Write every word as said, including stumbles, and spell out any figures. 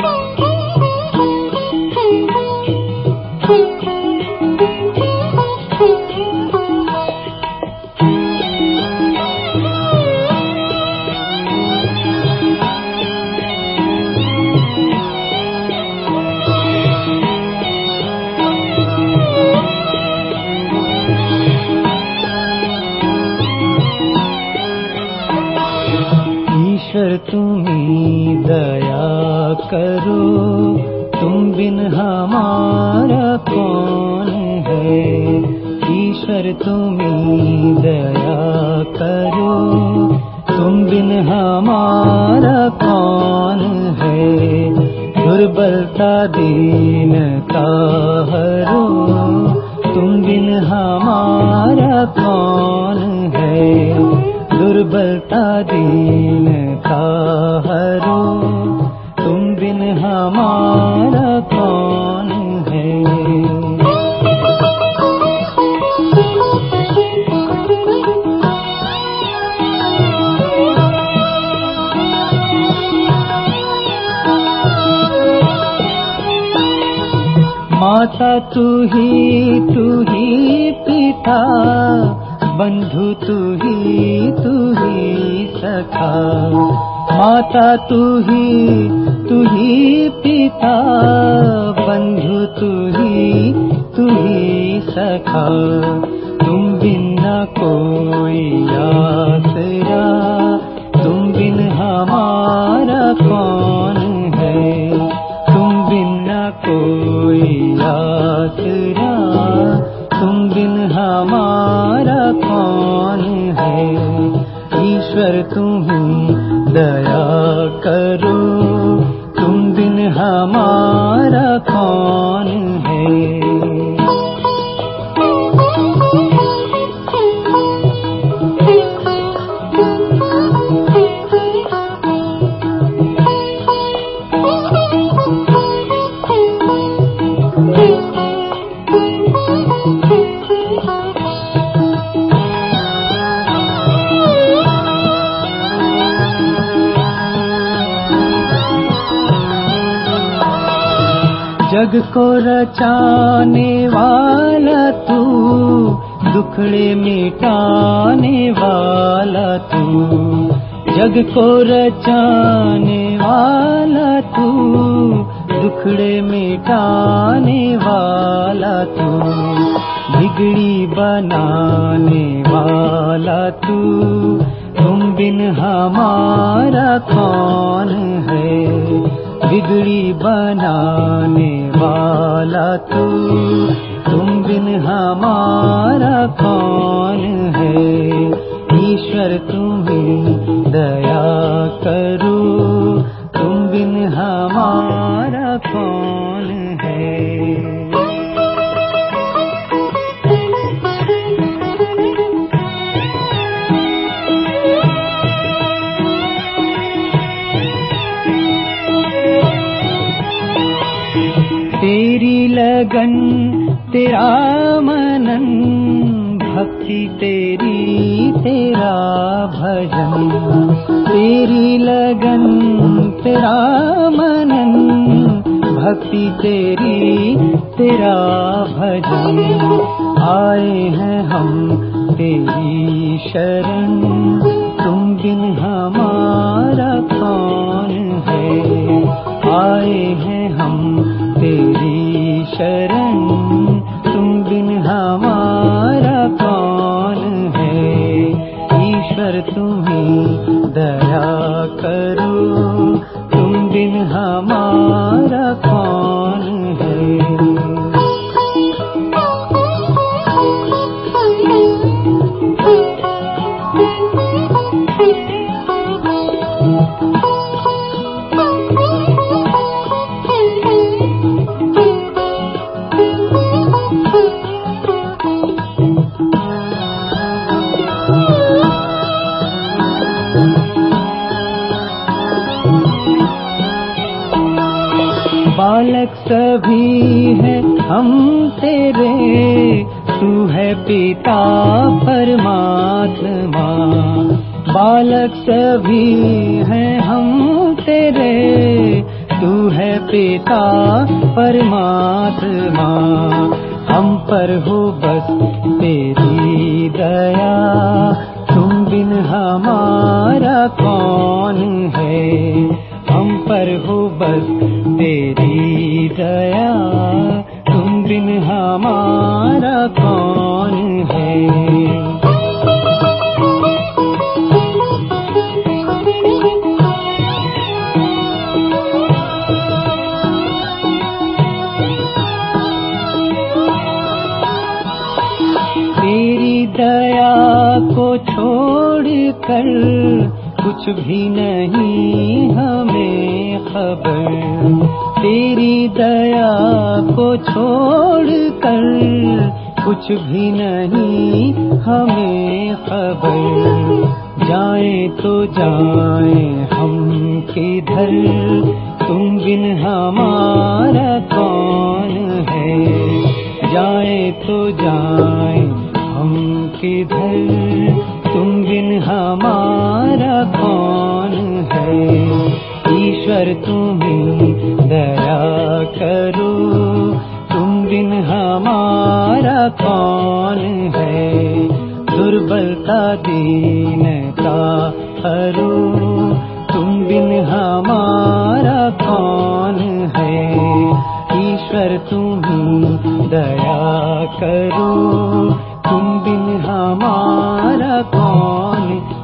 ईश्वर तुम्ही दया करो, तुम बिन हमारा कौन है। ईश्वर तुम्ही दया करो, तुम बिन हमारा कौन है। दुर्बलता दीनता हरो, तुम बिन हमारा कौन है। दुर्बलता दीनता हरो, तुम बिन हमारा कौन है। माता तू ही तू ही पिता, बंधु तू ही तू ही सखा। माता तू ही तू ही पिता, बंधु तू ही तू ही सखा। तुम बिन न कोई आसरा, तुम बिन हमारा कौन है। तुम बिन न कोई आसरा, तुम बिन हमारा कौन है। ईश्वर तुम्ही दया करो, तुम बिन हमारा कौन है। जग को रचाने वाला तू, दुखड़े मिटाने वाला तू। जग को रचाने वाला तू, दुखड़े मिटाने वाला तू। बिगड़ी बनाने वाला तू, तुम बिन हमारा कौन है। बिगड़ी बनाने वाला तू, तुम बिन हमारा कौन है। ईश्वर तुम्ही दया करो, तुम बिन हमारा कौन है। तेरी लगन तेरा मनन, भक्ति तेरी तेरा भजन। तेरी लगन तेरा मनन, भक्ति तेरी तेरा भजन। आए हैं हम तेरी शरण, तुम बिन हमारा कौन है। आए हैं हम तेरी शरण, तुम बिन हमारा कौन है। ईश्वर तुम्ही दया करो, तुम बिन हमारा कौन है। बालक सभी है हम तेरे, तू है पिता परमात्मा। बालक सभी है हम तेरे, तू है पिता परमात्मा, हम पर हो बस तेरी दया, तुम बिन हमारा कौन है। हम पर हो बस तेरी दया, तुम बिन हमारा कौन है। तेरी दया को छोड़ कर कुछ भी नहीं हमें खबर, तेरी दया को छोड़ कर कुछ भी नहीं हमें खबर। जाए तो जाए हम किधर, तुम बिन हमारा कौन है। जाए तो जाए हम किधर, तुम बिन हमारा कौन है। ईश्वर तुम्हीं दया करो, तुम बिन हमारा कौन है। दुर्बलता दीनता हरो, तुम बिन हमारा कौन है। ईश्वर तुम्हीं दया करो, तुम बिन हमारा कौन